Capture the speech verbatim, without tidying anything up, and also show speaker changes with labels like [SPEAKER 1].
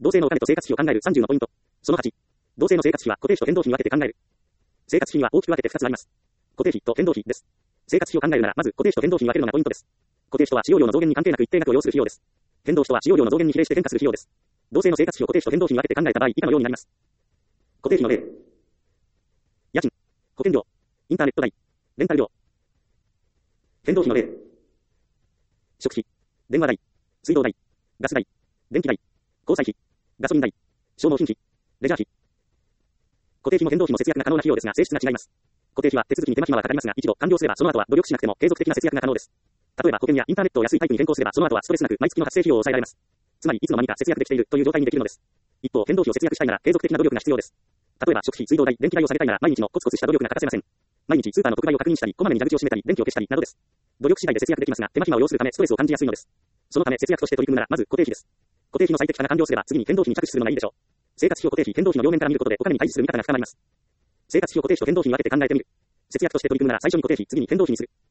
[SPEAKER 1] 同性のお金と生活費を考えるさんじゅうのポイント。そのはち。同性の生活費は固定費と変動費に分けて考える。生活費には大きく分けてふたつあります。固定費と変動費です。生活費を考えるなら、まず固定費と変動費に分けるのがポイントです。固定費とは使用量の増減に関係なく一定額を要する費用です。変動費とは使用量の増減に比例して変化する費用です。同性の生活費を固定費と変動費に分けて考えた場合、以下のようになります。固定費の例。家賃、保険料、インターネット代、レンタル料。変動費の例。食費、電話代、水道代、ガス代、電気代、交際費、ガソリン代、消耗品費、レジャー費。固定費も変動費も節約が可能な費用ですが、性質が違います。固定費は手続きに手間暇はかかりますが、一度完了すればその後は努力しなくても継続的な節約が可能です。例えば保険やインターネットを安いタイプに変更すればその後はストレスなく毎月の発生費用を抑えられます。つまりいつの間にか節約できているという状態にできるのです。一方変動費を節約したいなら継続的な努力が必要です。例えば食費、水道代、電気代を下げたいなら毎日のコツコツした努力が欠かせません。毎日スーパーの特売を確認したり、こまめに蛇口を閉めたり、電気を消したりなどです。努力次第で節約できますが、手間暇を要するためストレスを感じやすいのです。そのため節約として取り組むならまず固定費です。固定費の最適化が完了すれば次に変動費に着手するのがいいでしょう。生活費を固定費、変動費の両面から見ることでお金に対峙する見方が深まります。生活費を固定費と変動費に分けて考えてみる。節約として取り組むなら最初に固定費、次に変動費にする。